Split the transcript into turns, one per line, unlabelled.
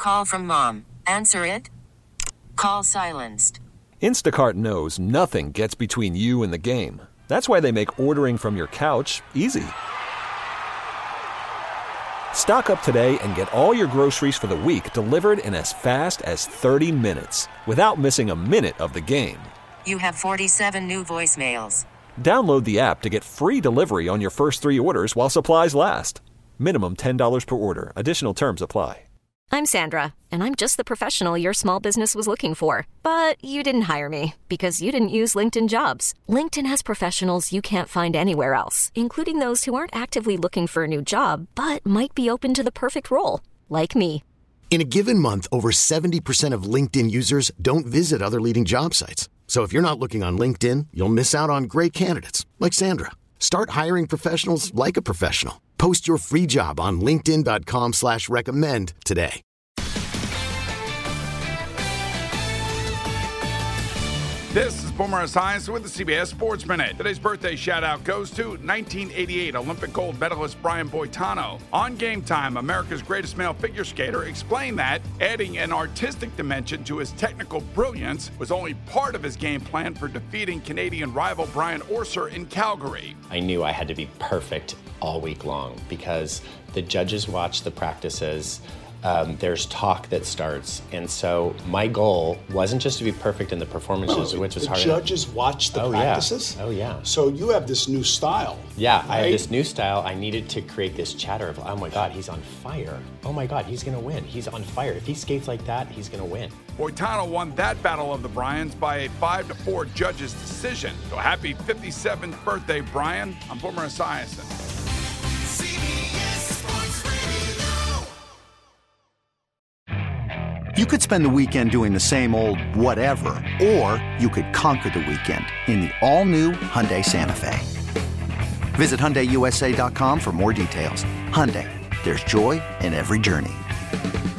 call from mom. Answer it. Call silenced.
Instacart knows nothing gets between you and the game. That's why they make ordering from your couch easy. Stock up today and get all your groceries for the week delivered in as fast as 30 minutes without missing a minute of the game.
You have 47 new voicemails.
Download the app to get free delivery on your first 3 orders while supplies last. Minimum $10 per order. Additional terms apply.
I'm Sandra, and I'm just the professional your small business was looking for. But you didn't hire me because you didn't use LinkedIn Jobs. LinkedIn has professionals you can't find anywhere else, including those who aren't actively looking for a new job, but might be open to the perfect role, like me.
In a given month, over 70% of LinkedIn users don't visit other leading job sites. So if you're not looking on LinkedIn, you'll miss out on great candidates like Sandra. Start hiring professionals like a professional. Post your free job on linkedin.com/recommend today.
This is Boomer Esiason with the CBS Sports Minute. Today's birthday shout-out goes to 1988 Olympic gold medalist Brian Boitano. On Game Time, America's greatest male figure skater explained that adding an artistic dimension to his technical brilliance was only part of his game plan for defeating Canadian rival Brian Orser in Calgary.
I knew I had to be perfect all week long because the judges watch the practices. There's talk that starts. And so my goal wasn't just to be perfect in the performances, which was hard.
The judges watch the practices?
Yeah. Oh, yeah.
So you have this new style.
Yeah,
right?
I have this new style. I needed to create this chatter of, oh my God, he's on fire. Oh my God, he's going to win. He's on fire. If he skates like that, he's going to win.
Boitano won that battle of the Bryans by a 5-4 judges decision. So happy 57th birthday, Brian. I'm Boomer Esiason.
You could spend the weekend doing the same old whatever, or you could conquer the weekend in the all-new Hyundai Santa Fe. Visit HyundaiUSA.com for more details. Hyundai, there's joy in every journey.